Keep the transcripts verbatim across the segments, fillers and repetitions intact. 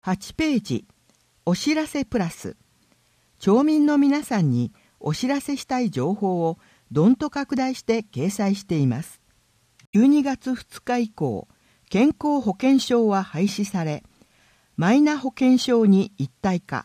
はちページ、お知らせプラス。町民の皆さんにお知らせしたい情報をどんと拡大して掲載しています。じゅうにがつふつか以降、健康保険証は廃止され、マイナ保険証に一体化。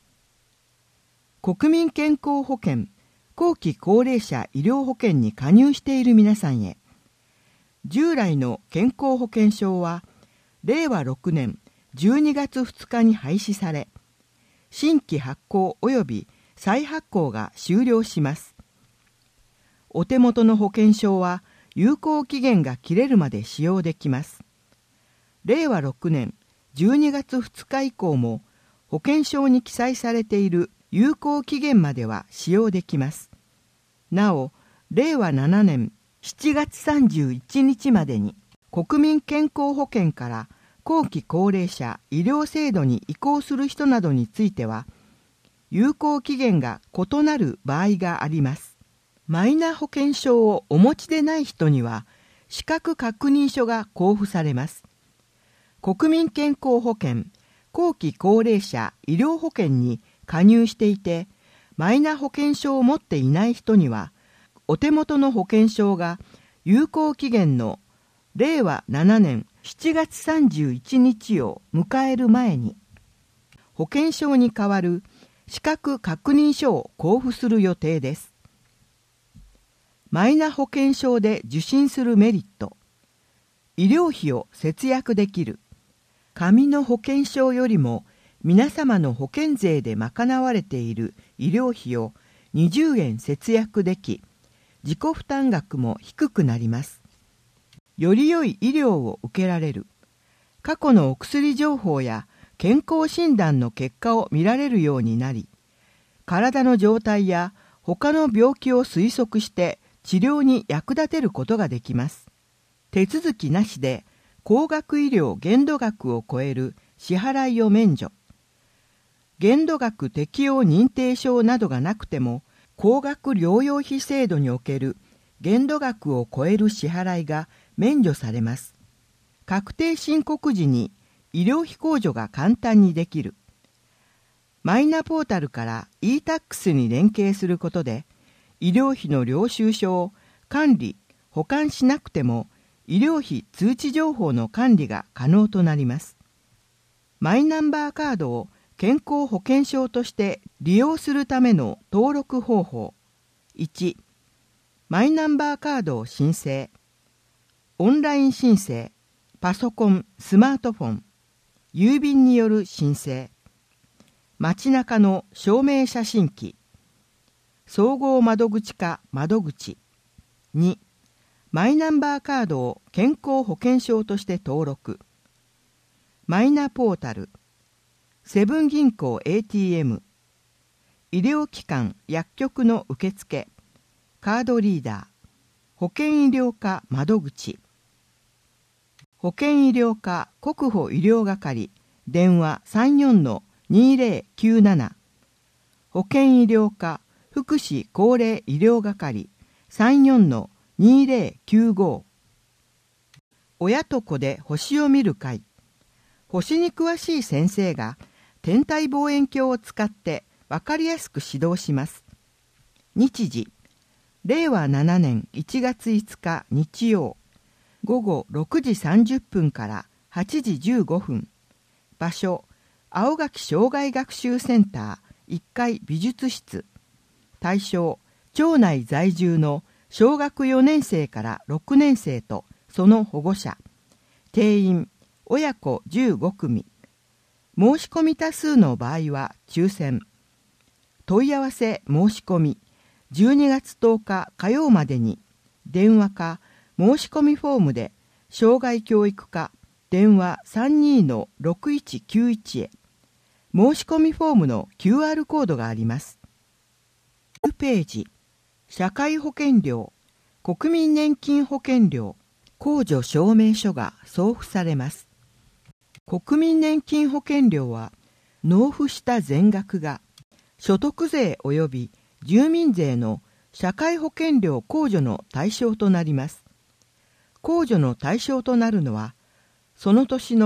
国民健康保険、後期高齢者医療保険に加入している皆さんへ、従来の健康保険証は、れいわろくねんじゅうにがつふつかに廃止され、新規発行及び再発行が終了します。お手元の保険証は有効期限が切れるまで使用できます。れいわろくねんじゅうにがつふつか以降も保険証に記載されている有効期限までは使用できます。なお、れいわななねんしちがつさんじゅういちにちまでに国民健康保険から後期高齢者医療制度に移行する人などについては、有効期限が異なる場合があります。マイナ保険証をお持ちでない人には、資格確認書が交付されます。国民健康保険、後期高齢者医療保険に加入していて、マイナ保険証を持っていない人には、お手元の保険証が有効期限のれいわななねんしちがつさんじゅういちにちを迎える前に、保険証に代わる資格確認書を交付する予定です。マイナ保険証で受診するメリット。医療費を節約できる。紙の保険証よりも皆様の保険税で賄われている医療費をにじゅうえん節約でき、自己負担額も低くなります。より良い医療を受けられる。過去のお薬情報や健康診断の結果を見られるようになり、体の状態や他の病気を推測して治療に役立てることができます。手続きなしで高額医療限度額を超える支払いを免除。限度額適用認定証などがなくても、高額療養費制度における限度額を超える支払いが免除されます。確定申告時に医療費控除が簡単にできる。マイナポータルから イータックス に連携することで、医療費の領収書を管理・保管しなくても、医療費通知情報の管理が可能となります。マイナンバーカードを健康保険証として利用するための登録方法。いち、マイナンバーカードを申請。オンライン申請、パソコン、スマートフォン、郵便による申請。街中の証明写真機。総合窓口か窓口。に、マイナンバーカードを健康保険証として登録。マイナポータル。セブン銀行 エーティーエム、医療機関・薬局の受付、カードリーダー、保険医療課窓口、保険医療課国保医療係、電話 さんよんのにぜろきゅうなな、保険医療課福祉高齢医療係 さんよんのにぜろきゅうご、親と子で星を見る会、星に詳しい先生が天体望遠鏡を使って分かりやすく指導します。日時、れいわななねんいちがついつか日曜、ごごろくじさんじゅっぷんからはちじじゅうごふん。場所、青垣障害学習センターいっかい美術室。対象、町内在住の小学よねんせいからろくねんせいとその保護者。定員、親子じゅうごくみ。申し込み多数の場合は抽選。問い合わせ申し込み、じゅうにがつとおか火曜までに、電話か申し込みフォームで、障害教育課、電話 さんにーのろくいちきゅういち へ、申し込みフォームの キューアール コードがあります。じゅうページ、社会保険料、国民年金保険料、控除証明書が送付されます。国民年金保険料は、納付した全額が、所得税及び住民税の社会保険料控除の対象となります。控除の対象となるのは、その年の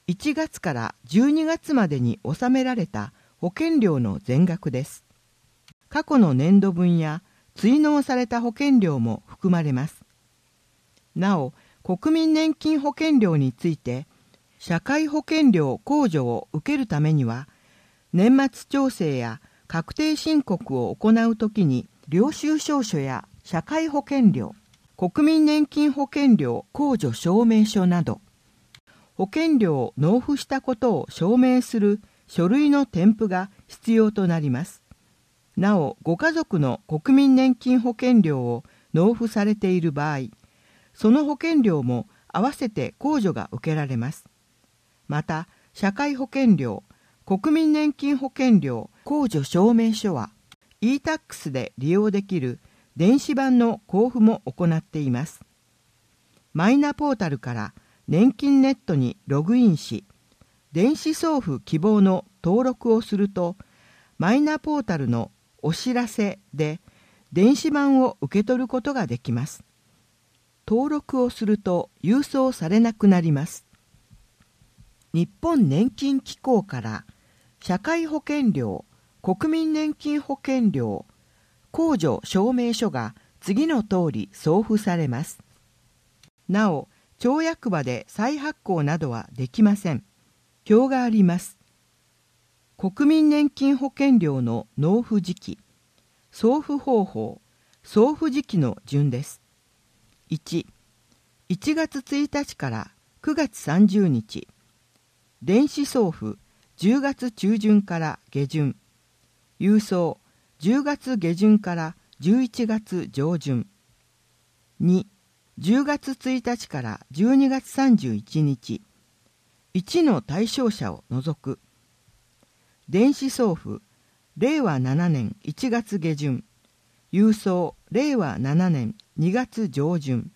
いちがつからじゅうにがつまでに納められた保険料の全額です。過去の年度分や追納された保険料も含まれます。なお、国民年金保険料について、社会保険料控除を受けるためには、年末調整や確定申告を行うときに、領収証書や社会保険料、国民年金保険料控除証明書など、保険料を納付したことを証明する書類の添付が必要となります。なお、ご家族の国民年金保険料を納付されている場合、その保険料も合わせて控除が受けられます。また、社会保険料、国民年金保険料控除証明書は イータックス で利用できる電子版の交付も行っています。マイナポータルから年金ネットにログインし、電子送付希望の登録をすると、マイナポータルのお知らせで電子版を受け取ることができます。登録をすると郵送されなくなります。日本年金機構から社会保険料、国民年金保険料、控除証明書が次の通り送付されます。なお、町役場で再発行などはできません。表があります。国民年金保険料の納付時期、送付方法、送付時期の順です。いち、いちがつついたちからくがつさんじゅうにち、電子送付じゅうがつちゅうじゅんから下旬、郵送じゅうがつ下旬からじゅういちがつ上旬。に、じゅうがつついたちからじゅうにがつさんじゅういちにち、いちの対象者を除く。電子送付、れいわななねんいちがつ下旬、郵送れいわななねんにがつ上旬。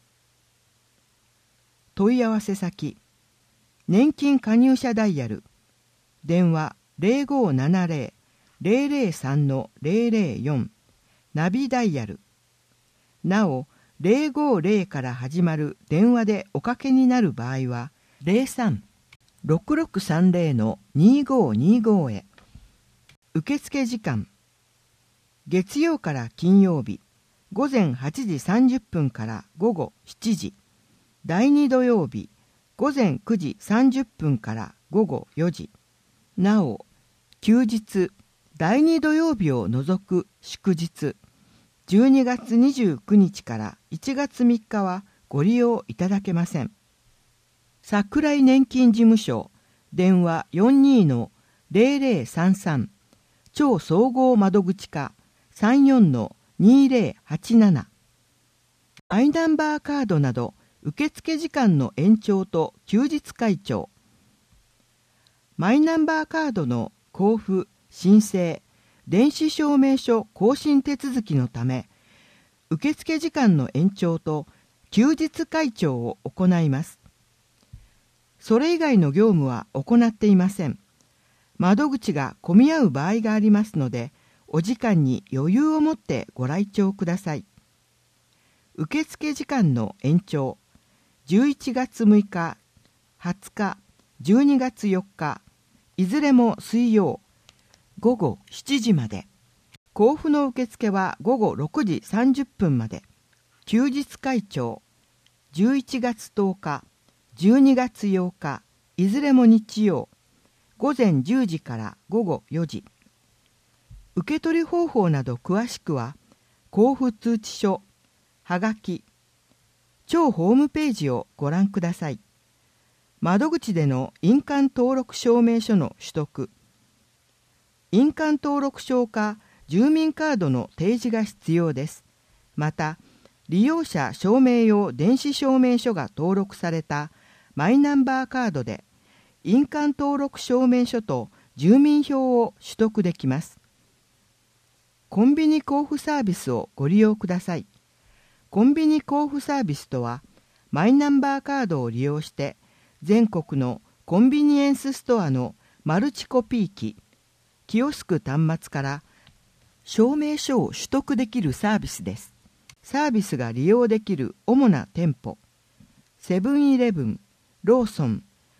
問い合わせ先、年金加入者ダイヤル、電話ゼロごーななゼロ ゼロゼロさんのゼロゼロよん、ナビダイヤル。なお、ゼロごゼロから始まる電話でおかけになる場合は、ゼロさん ろくろくさんゼロのにごーにごへ。受付時間、月曜から金曜日、ごぜんはちじさんじゅっぷんからごごしちじ、だいに土曜日、ごぜんくじさんじゅっぷんからごごよじ。なお、休日、だいに土曜日を除く祝日、じゅうにがつにじゅうくにちからいちがつみっかはご利用いただけません。桜井年金事務所、電話 よんにーのゼロゼロさんさん、超総合窓口課 さんよんのにゼロはちなな。マイナンバーカードなど受付時間の延長と休日開帳。マイナンバーカードの交付、申請、電子証明書更新手続きのため、受付時間の延長と休日開帳を行います。それ以外の業務は行っていません。窓口が混み合う場合がありますので、お時間に余裕を持ってご来庁ください。受付時間の延長、じゅういちがつむいか、はつか、じゅうにがつよっか、いずれも水曜、ごごしちじまで。交付の受付はごごろくじさんじゅっぷんまで。休日開帳、じゅういちがつとおか、じゅうにがつようか、いずれも日曜、ごぜんじゅうじからごごよじ。受け取り方法など詳しくは、交付通知書、はがき、庁ホームページをご覧ください。窓口での印鑑登録証明書の取得、印鑑登録証か住民カードの提示が必要です。また、利用者証明用電子証明書が登録されたマイナンバーカードで、印鑑登録証明書と住民票を取得できます。コンビニ交付サービスをご利用ください。コンビニ交付サービスとは、マイナンバーカードを利用して、全国のコンビニエンスストアのマルチコピー機、キオスク端末から証明書を取得できるサービスです。サービスが利用できる主な店舗、セブンイレブン、ローソン、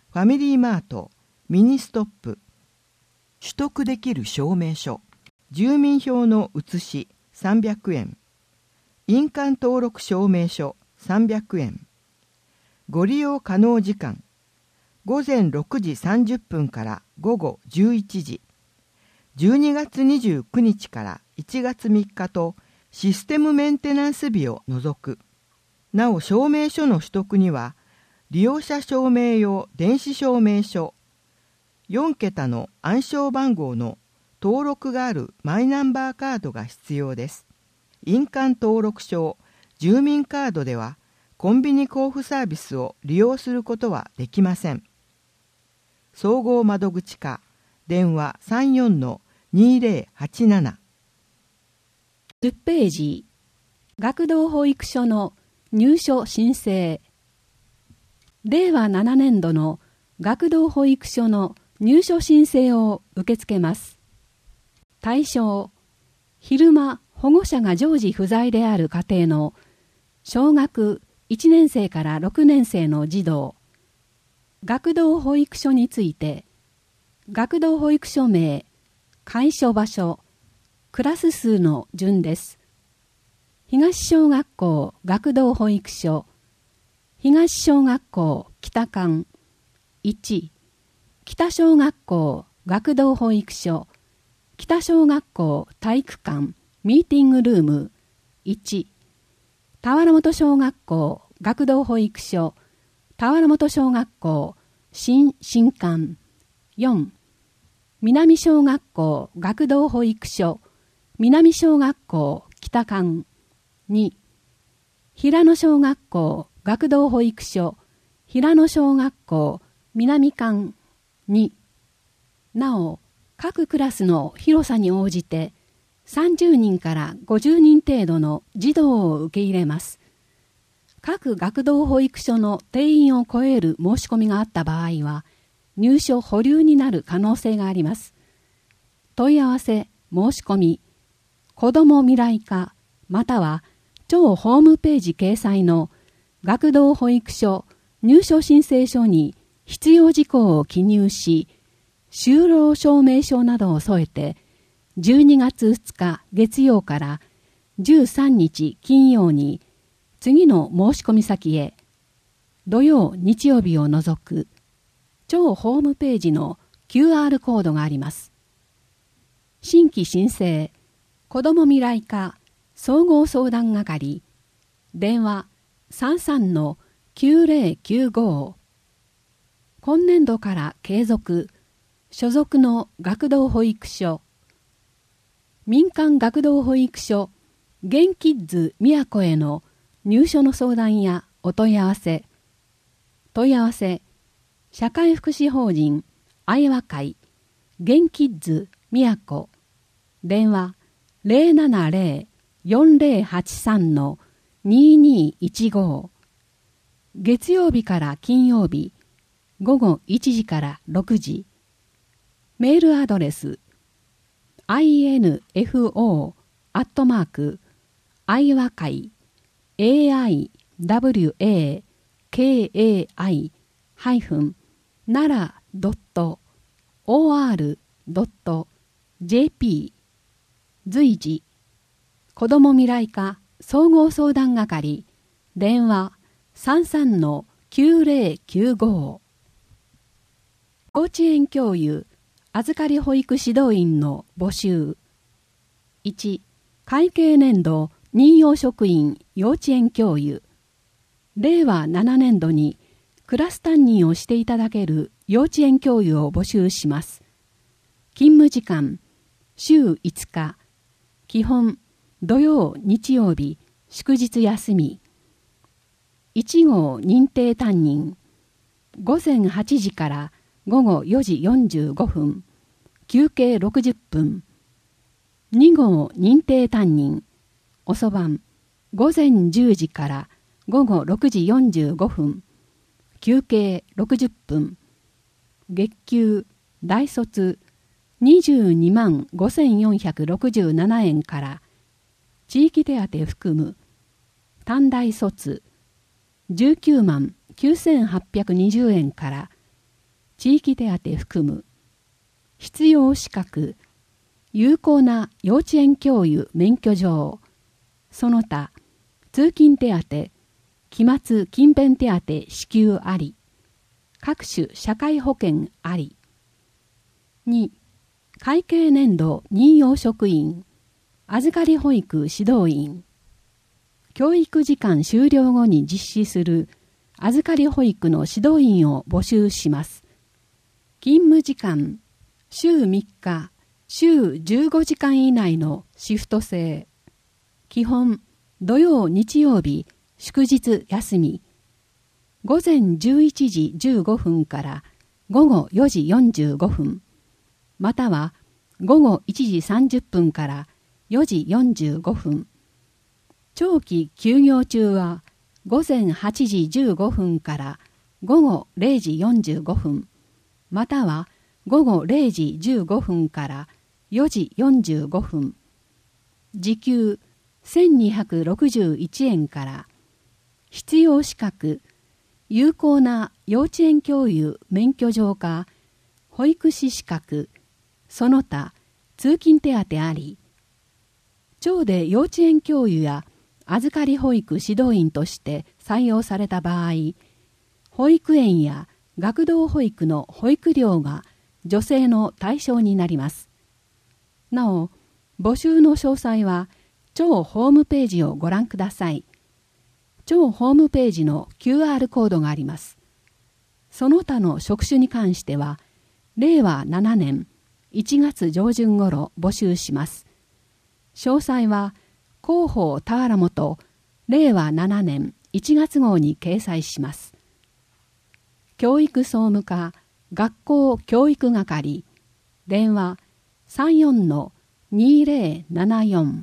ファミリーマート、ミニストップ、取得できる証明書、住民票の写しさんびゃくえん、印鑑登録証明書さんびゃくえん、ご利用可能時間、ごぜんろくじさんじゅっぷんから午後じゅういちじ、じゅうにがつにじゅうくにちからいちがつみっかとシステムメンテナンス日を除く。なお証明書の取得には、利用者証明用電子証明書、よんけたの暗証番号の登録があるマイナンバーカードが必要です。印鑑登録証、住民カードではコンビニ交付サービスを利用することはできません。総合窓口課、電話 さんよんのにぜろはちなな。 じゅっページ、学童保育所の入所申請。れいわななねんどの学童保育所の入所申請を受け付けます。対象、昼間保護者が常時不在である家庭の小学いちねんせいからろくねんせいの児童。学童保育所について、学童保育所名、開所場所、クラス数の順です。東小学校学童保育所、東小学校北館。いち、北小学校学童保育所、北小学校体育館ミーティングルーム。いち、田原本小学校学童保育所、田原本小学校新新館。よん、南小学校学童保育所、南小学校北館。に、平野小学校学童保育所、平野小学校南館。に、なお、各クラスの広さに応じてさんじゅうにんからごじゅうにん程度の児童を受け入れます。各学童保育所の定員を超える申し込みがあった場合は、入所保留になる可能性があります。問い合わせ、申し込み、子ども未来課、または庁ホームページ掲載の学童保育所入所申請書に必要事項を記入し、就労証明書などを添えて、じゅうにがつふつか月曜からじゅうさんにち金曜に次の申し込み先へ、土曜日曜日を除く庁ホームページの キューアール コードがあります。新規申請、子ども未来課総合相談係、電話 さんさんのきゅうぜろきゅうご。今年度から継続、所属の学童保育所、民間学童保育所、ゲンキッズ宮古への入所の相談やお問い合わせ、問い合わせ、社会福祉法人愛和会、ゲンキッズ宮古、電話 ゼロななゼロ よんゼロはちさんのににいちご。月曜日から金曜日、ごごいちじからろくじ。メールアドレス、アイエヌエフオー アットマーク、愛和会、エーアイダブリューエーケーエーアイ ハイフン、奈良ドット オーアール ドット ジェーピー。随時、子ども未来課総合相談係、電話 さんさんのきゅうぜろきゅうご。幼稚園教諭預かり保育指導員の募集。いち、会計年度任用職員幼稚園教諭。れいわななねんどにクラス担任をしていただける幼稚園教諭を募集します。勤務時間、週いつか、基本、土曜、日曜日、祝日休み。いちごう認定担任、ごぜんはちじからごごよじよんじゅうごふん、休憩ろくじゅっぷん。にごう認定担任、遅番、ごぜんじゅうじからごごろくじよんじゅうごふん、休憩ろくじゅっぷん。月給、大卒、にじゅうにまんごせんよんひゃくろくじゅうななえんから、地域手当含む、短大卒、じゅうきゅうまんきゅうせんはっぴゃくにじゅうえんから、 地域手当含む必要資格、有効な幼稚園教諭免許状、その他通勤手当、期末勤勉手当支給あり、各種社会保険あり。に、会計年度任用職員、預かり保育指導員、教育時間終了後に実施する預かり保育の指導員を募集します。勤務時間、週みっか、週じゅうごじかん以内のシフト制。基本、土曜日曜日、祝日休み。午前じゅういちじじゅうごふんから午後よじよんじゅうごふん、または午後いちじさんじゅっぷんからよじよんじゅうごふん。長期休業中は午前はちじじゅうごふんから午後れいじよんじゅうごふん、または午後れいじじゅうごふんからよじよんじゅうごふん。時給せんにひゃくろくじゅういちえんから。必要資格、有効な幼稚園教諭免許状か保育士資格、その他通勤手当あり。町で幼稚園教諭や預かり保育指導員として採用された場合、保育園や学童保育の保育料が助成の対象になります。なお、募集の詳細は町ホームページをご覧ください。町ホームページの キューアール コードがあります。その他の職種に関しては、れいわななねんいちがつ上旬頃募集します。詳細は広報田原本れいわななねんいちがつ号に掲載します。教育総務課学校教育係電話 さんよんのにぜろななよん。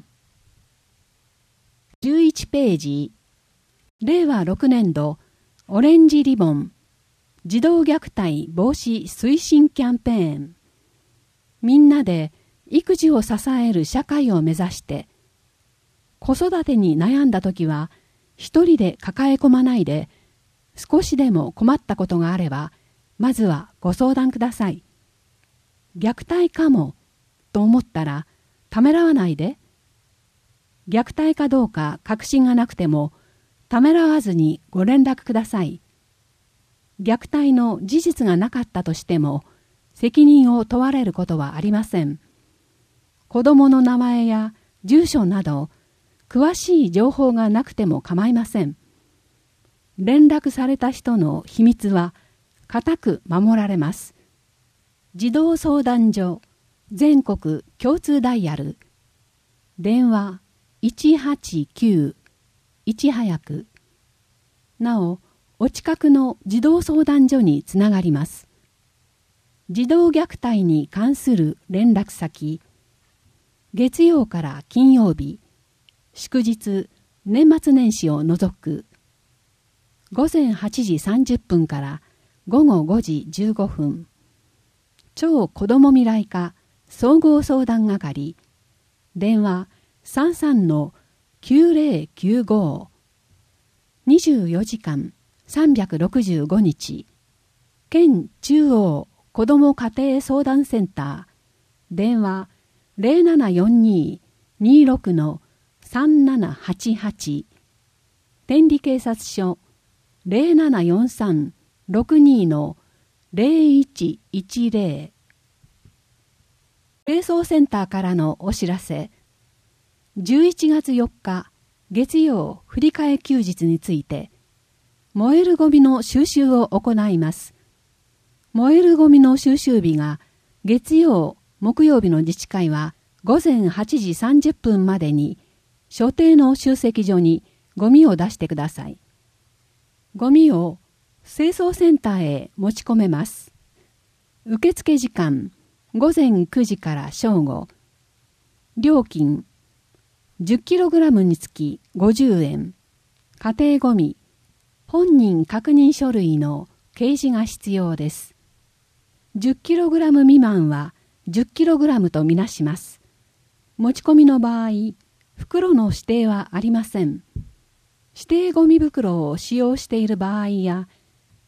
じゅういちページ、れいわろくねん度オレンジリボン児童虐待防止推進キャンペーン。みんなで育児を支える社会を目指して、子育てに悩んだときは一人で抱え込まないで、少しでも困ったことがあればまずはご相談ください。虐待かもと思ったらためらわないで。虐待かどうか確信がなくてもためらわずにご連絡ください。虐待の事実がなかったとしても責任を問われることはありません。子供の名前や住所など詳しい情報がなくても構いません。連絡された人の秘密は固く守られます。児童相談所全国共通ダイヤル電話いちはちきゅういち早く。なお、お近くの児童相談所につながります。児童虐待に関する連絡先、月曜から金曜日、祝日、年末年始を除く、ごぜんはちじさんじゅっぷんからごごごじじゅうごふん、超子ども未来課総合相談係、電話さんさんのきゅうぜろきゅうご、にじゅうよじかんさんびゃくろくじゅうごにち、県中央子ども家庭相談センター、電話ぜろななよんに にーろくのさんななはちはち、天理警察署ぜろななよんさん ろくにのぜろいちいちぜろ。清掃センターからのお知らせ。じゅういちがつよっか月曜振り替え休日について、燃えるゴミの収集を行います。燃えるゴミの収集日が月曜、木曜日の自治会はごぜんはちじさんじゅっぷんまでに所定の集積所にゴミを出してください。ゴミを清掃センターへ持ち込めます。受付時間ごぜんくじから正午。料金じゅっキログラム につきごじゅうえん。家庭ゴミ本人確認書類の掲示が必要です。じゅっキログラム 未満は じゅっキログラム とみなします。持ち込みの場合、袋の指定はありません。指定ゴミ袋を使用している場合や、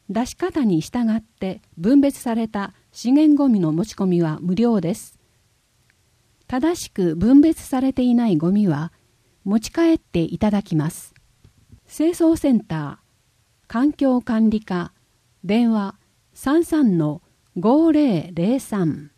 出し方に従って分別された資源ごみの持ち込みは無料です。正しく分別されていないごみは持ち帰っていただきます。清掃センター、環境管理課、電話 さんさんのごぜろぜろさん。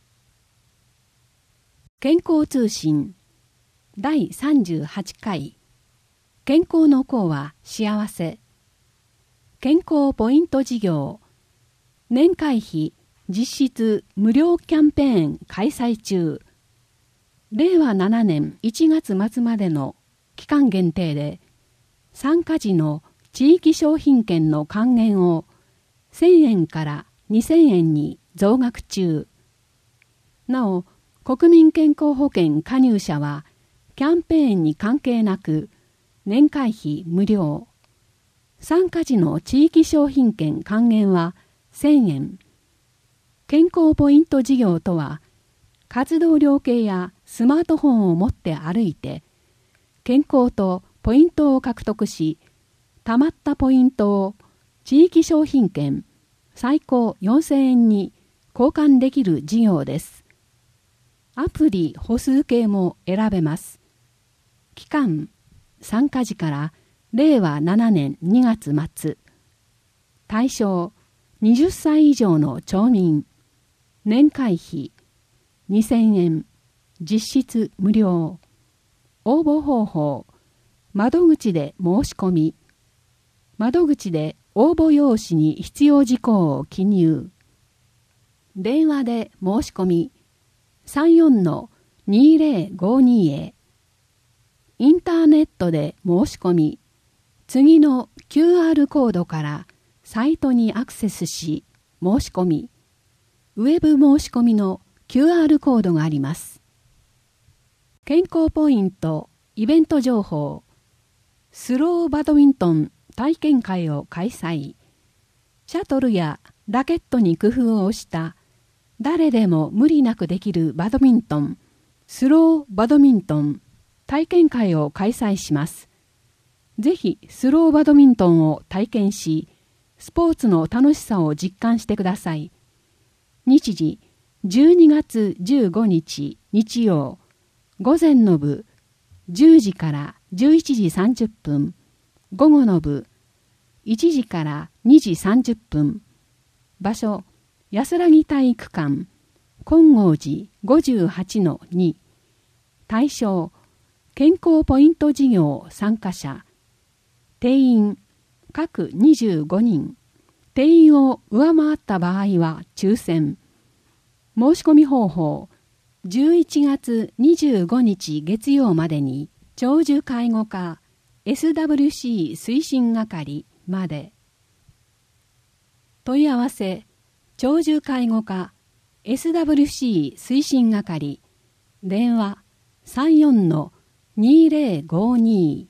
健康通信だいさんじゅうはちかい、健康の功は幸せ。健康ポイント事業、年会費実質無料キャンペーン開催中。れいわななねんいちがつ末までの期間限定で、参加時の地域商品券の還元をせんえんからにせんえんに増額中。なお、国民健康保険加入者はキャンペーンに関係なく年会費無料。参加時の地域商品券還元はせんえん。健康ポイント事業とは、活動量計やスマートフォンを持って歩いて、健康とポイントを獲得し、たまったポイントを地域商品券最高よんせんえんに交換できる事業です。アプリ歩数計も選べます。期間、参加時かられいわななねんにがつ末。対象、はたち以上の町民。年会費にせんえん、実質無料。応募方法、窓口で申し込み。窓口で応募用紙に必要事項を記入。電話で申し込み、さんよんのにぜろごにへ。インターネットで申し込み、次の キューアール コードからサイトにアクセスし、申し込み、ウェブ申し込みの キューアール コードがあります。健康ポイント、イベント情報、スローバドミントン体験会を開催。シャトルやラケットに工夫をした誰でも無理なくできるバドミントン、スローバドミントン体験会を開催します。ぜひスローバドミントンを体験し、スポーツの楽しさを実感してください。日時じゅうにがつじゅうごにち日曜、午前の部じゅうじからじゅういちじさんじゅっぷん、午後の部いちじからにじさんじゅっぷん。場所、安らぎ体育館、金剛寺 ごじゅうはちのに。対象、健康ポイント事業参加者。定員、各にじゅうごにん。定員を上回った場合は抽選。申し込み方法、じゅういちがつにじゅうごにち月曜までに、長寿介護課 エスダブリューシー 推進係まで。問い合わせ、長寿介護課 エスダブリューシー 推進係、電話 さんよんのにぜろごに。